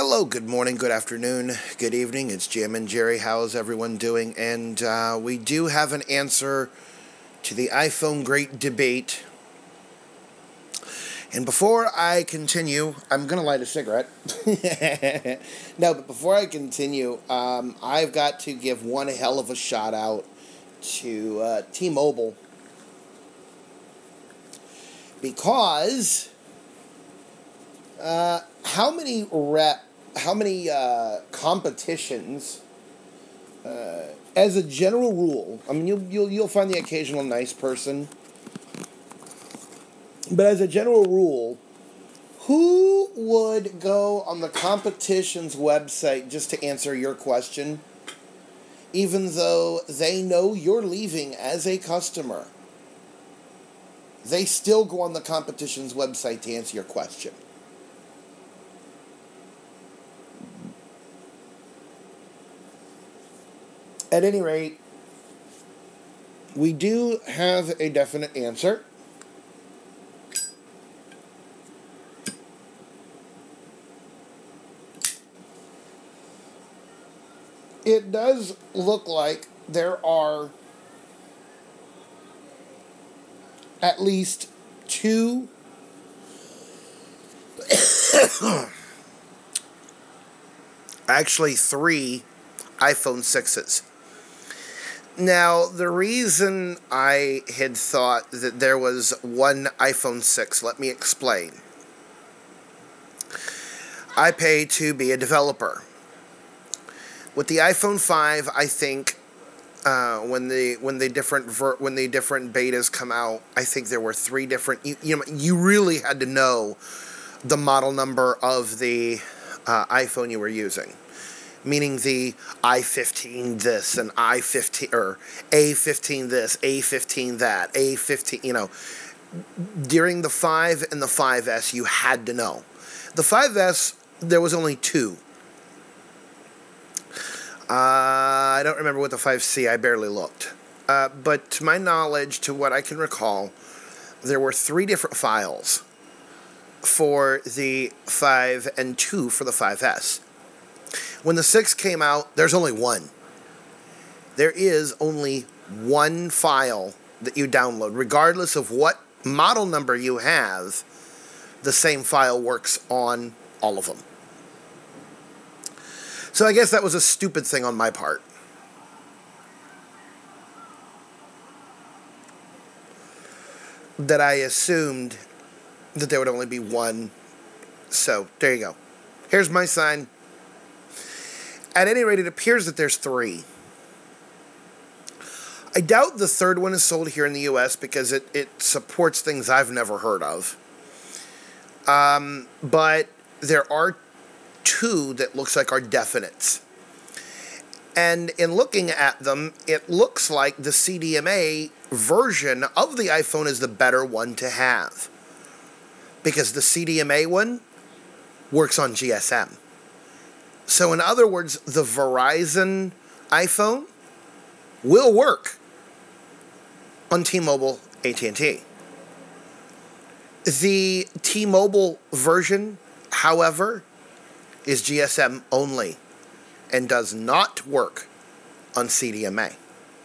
Hello, good morning, good afternoon, good evening. It's Jam and Jerry. How's everyone doing? And we do have an answer to the iPhone Great Debate. And before I continue, I'm going to light a cigarette. No, but before I continue, I've got to give one hell of a shout out to T-Mobile. Because how many competitions, as a general rule, I mean, you'll find the occasional nice person, but as a general rule, who would go on the competition's website just to answer your question, even though they know you're leaving as a customer? They still go on the competition's website to answer your question. At any rate, we do have a definite answer. It does look like there are at least two actually three iPhone 6s. Now, the reason I had thought that there was one iPhone 6, let me explain. I pay to be a developer. With the iPhone 5, I think when the different betas come out, I think there were three different. You really had to know the model number of the iPhone you were using, meaning the i15 this and i15 or A15 this, A15 that, A15. During the 5 and the 5S, you had to know. The 5S, there was only two. I don't remember what the 5C, I barely looked. But to my knowledge, to what I can recall, there were three different files for the 5 and 2 for the 5S. When the 6 came out, there's only one. There is only one file that you download. Regardless of what model number you have, the same file works on all of them. So I guess that was a stupid thing on my part. That I assumed that there would only be one. So, there you go. Here's my sign. At any rate, it appears that there's three. I doubt the third one is sold here in the U.S. because it supports things I've never heard of. But there are two that looks like are definites. And in looking at them, it looks like the CDMA version of the iPhone is the better one to have. Because the CDMA one works on GSM. So in other words, the Verizon iPhone will work on T-Mobile AT&T. The T-Mobile version, however, is GSM only and does not work on CDMA.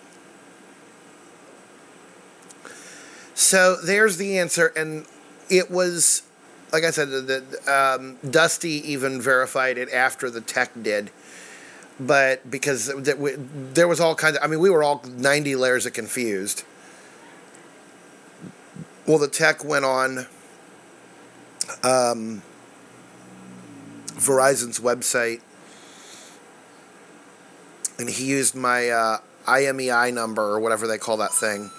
So there's the answer, and it was, like I said, Dusty even verified it after the tech did, but because there was all kinds of, we were all 90 layers of confused. Well, the tech went on Verizon's website, and he used my IMEI number, or whatever they call that thing,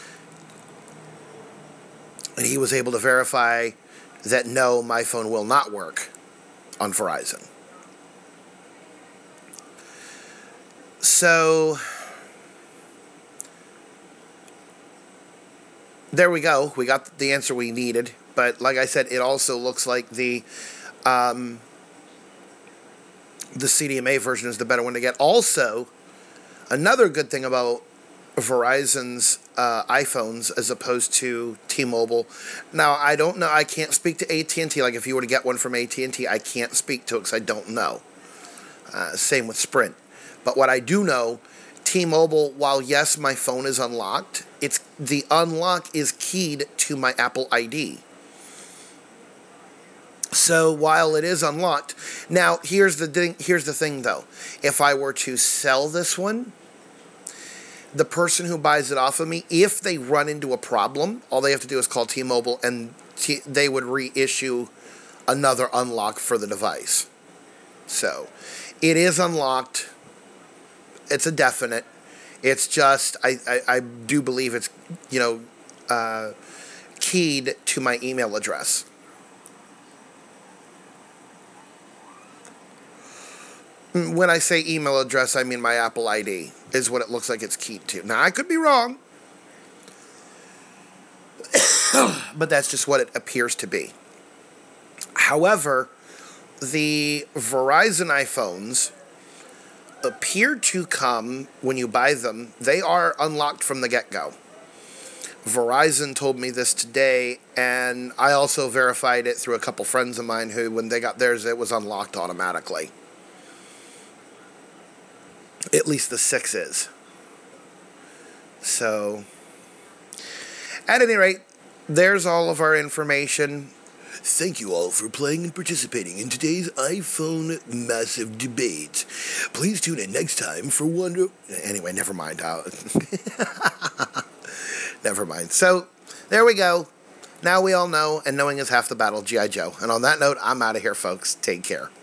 and he was able to verify that no, my phone will not work on Verizon. So there we go. We got the answer we needed, but like I said, it also looks like the CDMA version is the better one to get. Also, another good thing about Verizon's iPhones as opposed to T-Mobile. Now, I don't know. I can't speak to AT&T. Like, if you were to get one from AT&T, I can't speak to it because I don't know. Same with Sprint. But what I do know, T-Mobile, while yes, my phone is unlocked, the unlock is keyed to my Apple ID. So while it is unlocked, now here's the thing though. If I were to sell this one, the person who buys it off of me, if they run into a problem, all they have to do is call T-Mobile and they would reissue another unlock for the device. So it is unlocked. It's a definite. It's just, I do believe it's, keyed to my email address. When I say email address, I mean my Apple ID is what it looks like it's keyed to. Now, I could be wrong, but that's just what it appears to be. However, the Verizon iPhones appear to come, when you buy them, they are unlocked from the get-go. Verizon told me this today, and I also verified it through a couple friends of mine who, when they got theirs, it was unlocked automatically. At least the 6 is. So, at any rate, there's all of our information. Thank you all for playing and participating in today's iPhone massive debate. Please tune in next time for one... Anyway, never mind. Never mind. So, there we go. Now we all know, and knowing is half the battle, G.I. Joe. And on that note, I'm out of here, folks. Take care.